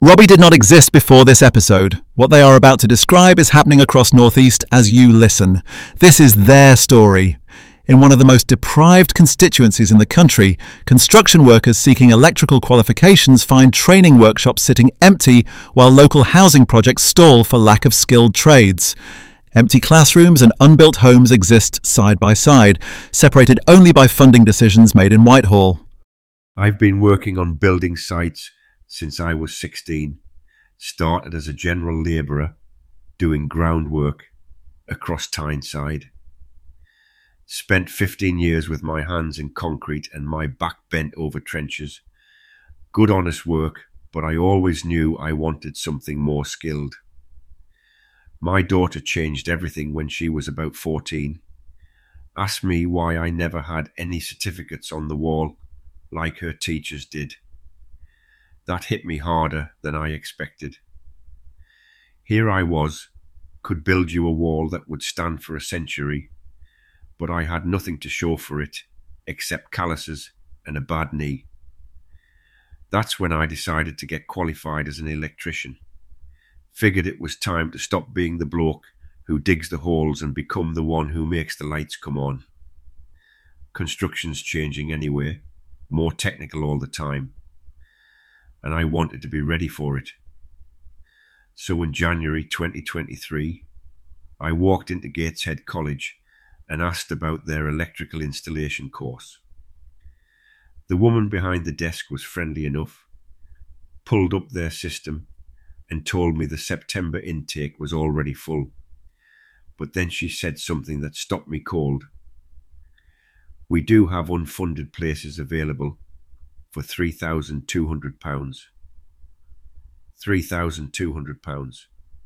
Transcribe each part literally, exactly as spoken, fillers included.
Robbie did not exist before this episode. What they are about to describe is happening across Northeast as you listen. This is their story. In one of the most deprived constituencies in the country, construction workers seeking electrical qualifications find training workshops sitting empty while local housing projects stall for lack of skilled trades. Empty classrooms and unbuilt homes exist side by side, separated only by funding decisions made in Whitehall. I've been working on building sites since I was sixteen. Started as a general labourer, doing groundwork across Tyneside. Spent fifteen years with my hands in concrete and my back bent over trenches. Good honest work, but I always knew I wanted something more skilled. My daughter changed everything when she was about fourteen. Asked me why I never had any certificates on the wall, like her teachers did. That hit me harder than I expected. Here I was, could build you a wall that would stand for a century, but I had nothing to show for it except calluses and a bad knee. That's when I decided to get qualified as an electrician. Figured it was time to stop being the bloke who digs the holes and become the one who makes the lights come on. Construction's changing anyway, more technical all the time, and I wanted to be ready for it. So in January twenty twenty-three, I walked into Gateshead College and asked about their electrical installation course. The woman behind the desk was friendly enough, pulled up their system and told me the September intake was already full. But then she said something that stopped me cold. We do have unfunded places available for three thousand two hundred pounds. three thousand two hundred pounds.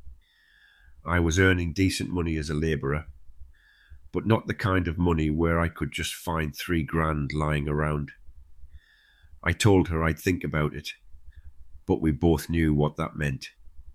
I was earning decent money as a labourer, but not the kind of money where I could just find three grand lying around. I told her I'd think about it, but we both knew what that meant.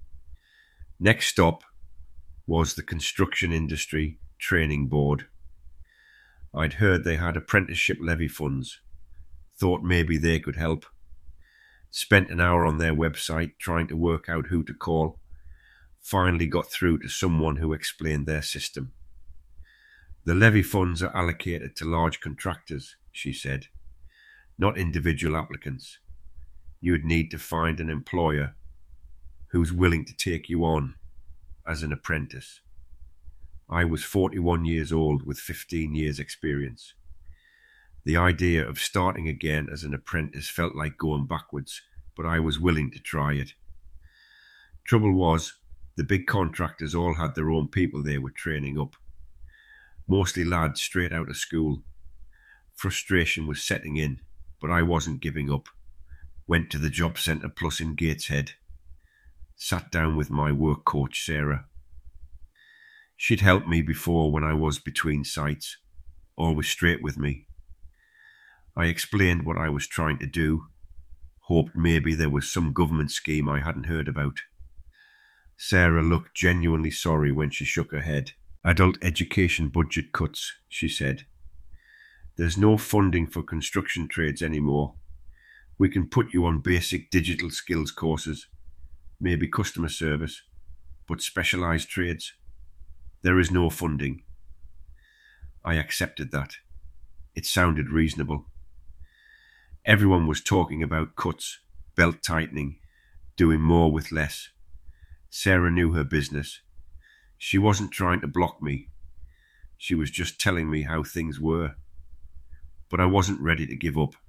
Next stop was the Construction Industry Training Board. I'd heard they had apprenticeship levy funds. Thought maybe they could help. Spent an hour on their website trying to work out who to call. Finally got through to someone who explained their system. The levy funds are allocated to large contractors, she said, not individual applicants. You would need to find an employer who's willing to take you on as an apprentice. I was forty-one years old with fifteen years experience. The idea of starting again as an apprentice felt like going backwards, but I was willing to try it. Trouble was, the big contractors all had their own people they were training up. Mostly lads straight out of school. Frustration was setting in, but I wasn't giving up. Went to the job centre plus in Gateshead. Sat down with my work coach, Sarah. She'd helped me before when I was between sites, always straight with me. I explained what I was trying to do, hoped maybe there was some government scheme I hadn't heard about. Sarah looked genuinely sorry when she shook her head. Adult education budget cuts, she said. There's no funding for construction trades anymore. We can put you on basic digital skills courses, maybe customer service, but specialised trades, there is no funding. I accepted that. It sounded reasonable. Everyone was talking about cuts, belt tightening, doing more with less. Sarah knew her business. She wasn't trying to block me. She was just telling me how things were. But I wasn't ready to give up.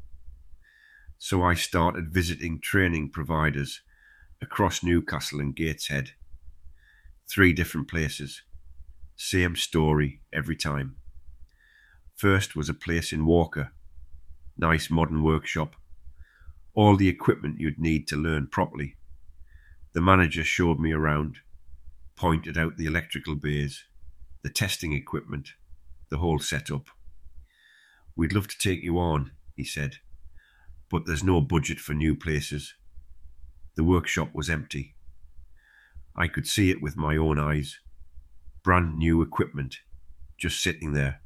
So I started visiting training providers across Newcastle and Gateshead. Three different places. Same story every time. First was a place in Walker. Nice modern workshop. All the equipment you'd need to learn properly. The manager showed me around, pointed out the electrical bays, the testing equipment, the whole setup. We'd love to take you on, he said, but there's no budget for new places. The workshop was empty. I could see it with my own eyes. Brand new equipment, just sitting there.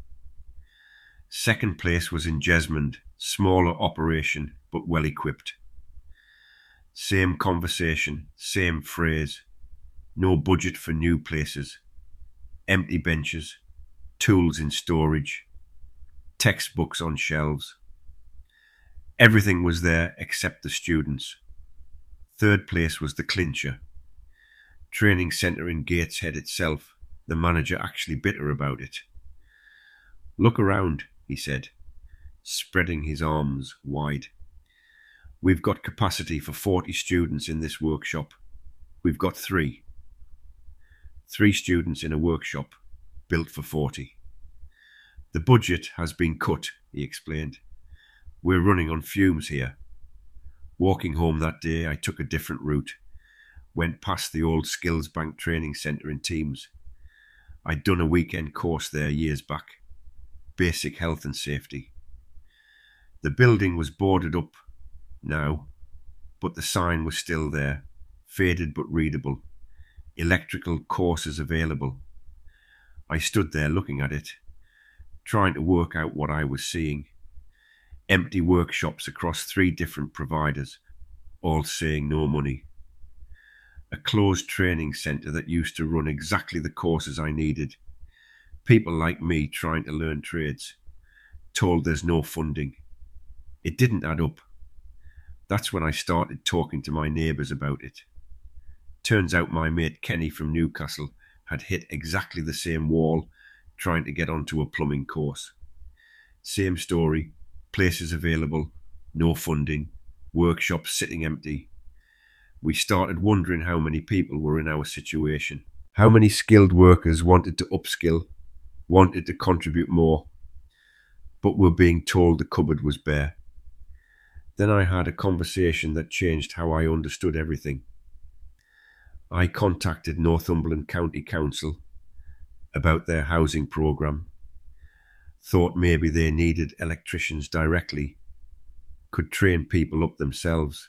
Second place was in Jesmond, smaller operation but well equipped. Same conversation, same phrase. No budget for new places. Empty benches, tools in storage, textbooks on shelves. Everything was there except the students. Third place was the clincher. Training centre in Gateshead itself, the manager actually bitter about it. Look around, he said, spreading his arms wide. We've got capacity for forty students in this workshop. We've got three. Three students in a workshop built for forty. The budget has been cut, he explained. We're running on fumes here. Walking home that day, I took a different route. Went past the old Skills Bank training centre in Thames. I'd done a weekend course there years back. Basic health and safety. The building was boarded up now, but the sign was still there, faded but readable. Electrical courses available. I stood there looking at it, trying to work out what I was seeing. Empty workshops across three different providers, all saying no money. A closed training centre that used to run exactly the courses I needed. People like me trying to learn trades, told there's no funding. It didn't add up. That's when I started talking to my neighbours about it. Turns out my mate Kenny from Newcastle had hit exactly the same wall trying to get onto a plumbing course. Same story, places available, no funding, workshops sitting empty. We started wondering how many people were in our situation. How many skilled workers wanted to upskill, wanted to contribute more, but were being told the cupboard was bare. Then I had a conversation that changed how I understood everything. I contacted Northumberland County Council about their housing programme. Thought maybe they needed electricians directly, could train people up themselves.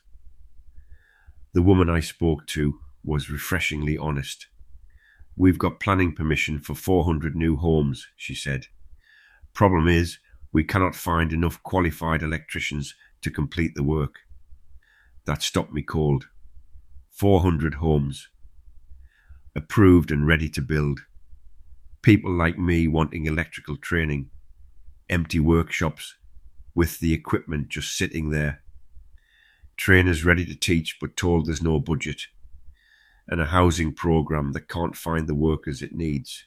The woman I spoke to was refreshingly honest. We've got planning permission for four hundred new homes, she said. Problem is, we cannot find enough qualified electricians to complete the work. That stopped me cold. four hundred homes. Approved and ready to build. People like me wanting electrical training. Empty workshops with the equipment just sitting there. Trainers ready to teach but told there's no budget. And a housing programme that can't find the workers it needs.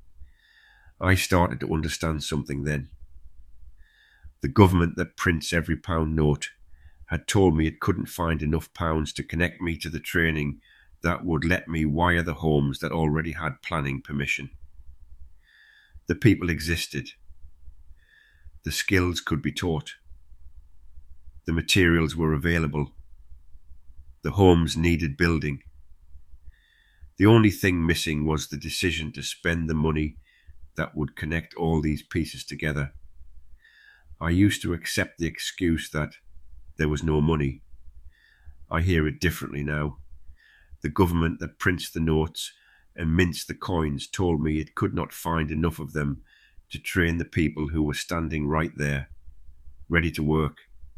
I started to understand something then. The government that prints every pound note had told me it couldn't find enough pounds to connect me to the training that would let me wire the homes that already had planning permission. The people existed. The skills could be taught. The materials were available. The homes needed building. The only thing missing was the decision to spend the money that would connect all these pieces together. I used to accept the excuse that there was no money. I hear it differently now. The government that prints the notes and mints the coins told me it could not find enough of them to train the people who were standing right there, ready to work.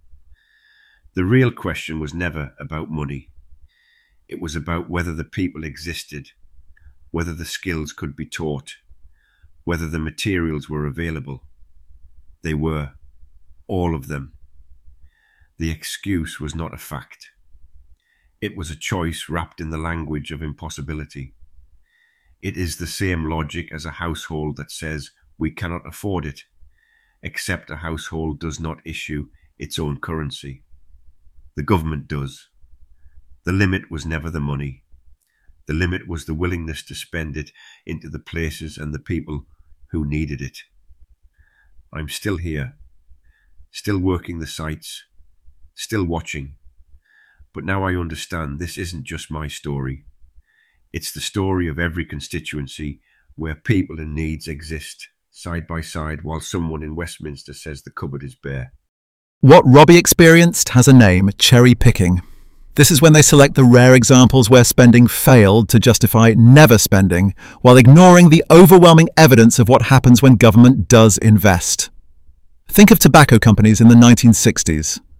The real question was never about money. It was about whether the people existed, whether the skills could be taught, whether the materials were available. They were, all of them. The excuse was not a fact. It was a choice wrapped in the language of impossibility. It is the same logic as a household that says we cannot afford it, except a household does not issue its own currency. The government does. The limit was never the money. The limit was the willingness to spend it into the places and the people who needed it. I'm still here, still working the sites, still watching. But now I understand this isn't just my story. It's the story of every constituency where people and needs exist side by side while someone in Westminster says the cupboard is bare. What Robbie experienced has a name: cherry picking. This is when they select the rare examples where spending failed to justify never spending, while ignoring the overwhelming evidence of what happens when government does invest. Think of tobacco companies in the nineteen sixties.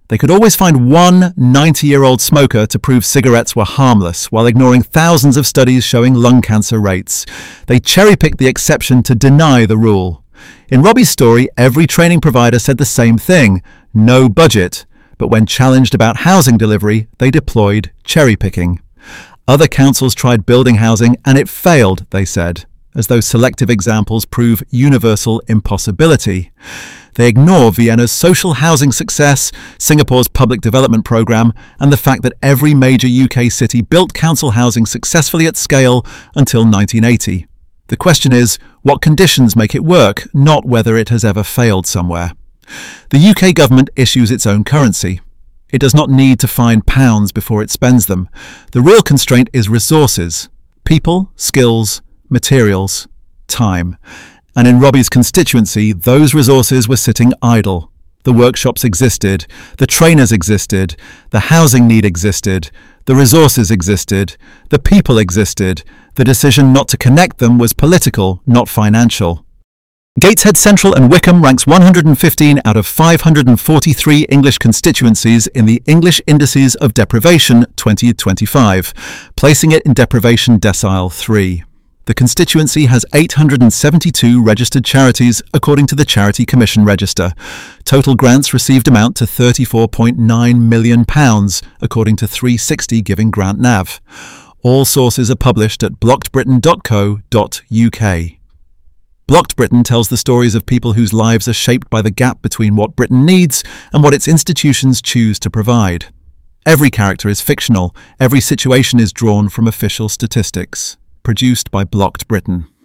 They could always find one ninety-year-old smoker to prove cigarettes were harmless, while ignoring thousands of studies showing lung cancer rates. They cherry-picked the exception to deny the rule. In Robbie's story, every training provider said the same thing: no budget. But when challenged about housing delivery, they deployed cherry-picking. Other councils tried building housing and it failed, they said, as though selective examples prove universal impossibility. They ignore Vienna's social housing success, Singapore's public development programme, and the fact that every major U K city built council housing successfully at scale until nineteen eighty. The question is, what conditions make it work, not whether it has ever failed somewhere. The U K government issues its own currency. It does not need to find pounds before it spends them. The real constraint is resources: people, skills, materials, time. And in Robbie's constituency, those resources were sitting idle. The workshops existed, the trainers existed, the housing need existed, the resources existed, the people existed. The decision not to connect them was political, not financial. Gateshead Central and Wickham ranks one hundred fifteen out of five hundred forty-three English constituencies in the English Indices of Deprivation twenty twenty-five, placing it in deprivation decile three. The constituency has eight hundred seventy-two registered charities according to the Charity Commission Register. Total grants received amount to thirty-four point nine million pounds according to three sixty Giving Grant Nav. All sources are published at blocked britain dot co dot U K. Blocked Britain tells the stories of people whose lives are shaped by the gap between what Britain needs and what its institutions choose to provide. Every character is fictional, every situation is drawn from official statistics. Produced by Blocked Britain.